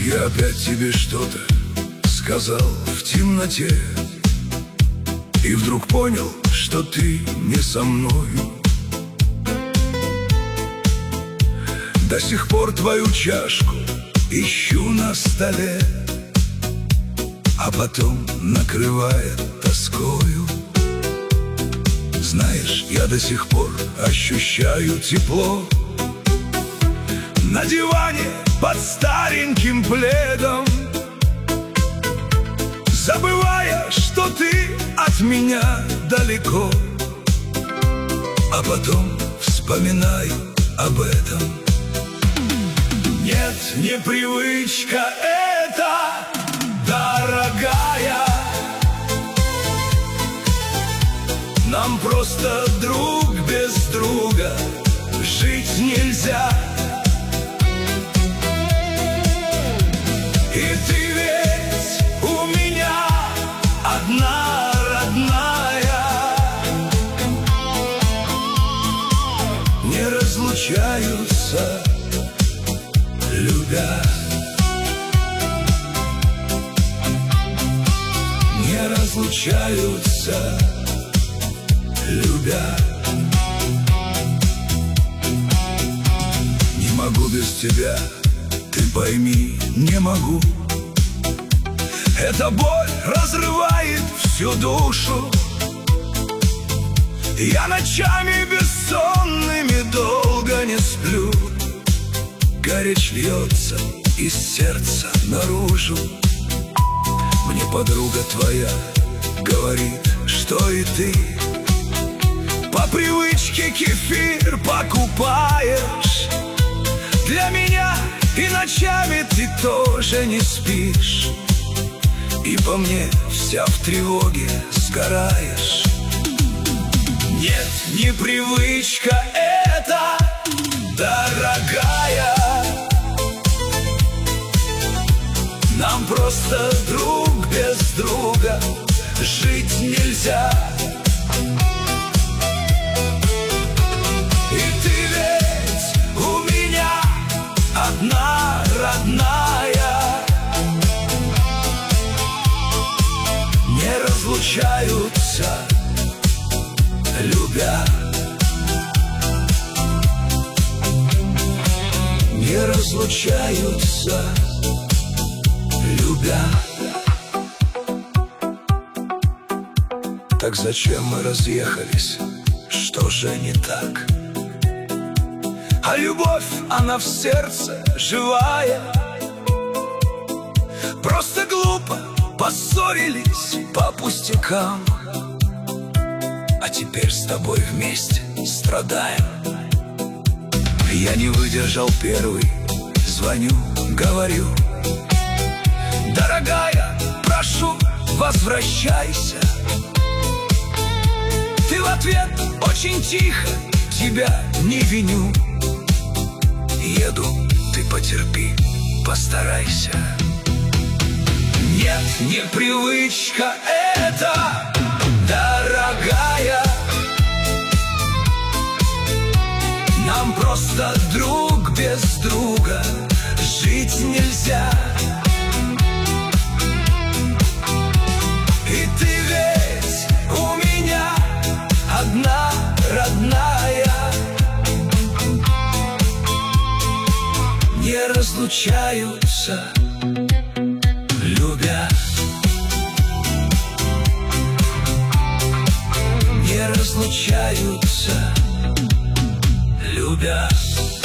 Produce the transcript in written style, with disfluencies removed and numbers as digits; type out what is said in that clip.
Я опять тебе что-то сказал в темноте, и вдруг понял, что ты не со мною. До сих пор твою чашку ищу на столе, а потом накрывает тоскою. Знаешь, я до сих пор ощущаю тепло на диване под стареньким пледом, забывая, что ты от меня далеко, а потом вспоминаю об этом. Нет, не привычка это, дорогая, нам просто друг без друга жить нельзя. И ты ведь у меня одна родная, не разлучаются, любя. Не разлучаются, любя. Не могу без тебя, ты пойми, не могу. Эта боль разрывает всю душу. Я ночами бессонными долго не сплю. Горечь льется из сердца наружу. Мне подруга твоя говорит, что и ты по привычке кефир покупаешь для меня, и ночами ты тоже не спишь, и по мне вся в тревоге сгораешь. Нет, не привычка это, дорогая, нам просто друг без друга жить нельзя. И ты ведь у меня одна родная, не разлучаются, любя. Не разлучаются, любя. Так зачем мы разъехались? Что же не так? А любовь, она в сердце живая. Просто глупо поссорились по пустякам, а теперь с тобой вместе страдаем. Я не выдержал первый, звоню, говорю: дорогая, прошу, возвращайся. Ты в ответ очень тихо: тебя не виню. Еду, ты потерпи, постарайся. Нет, не привычка это, дорогая, нам просто друг без друга жить нельзя. И ты ведь у меня одна родная, не разлучаются, любя. Не разлучаются, любя.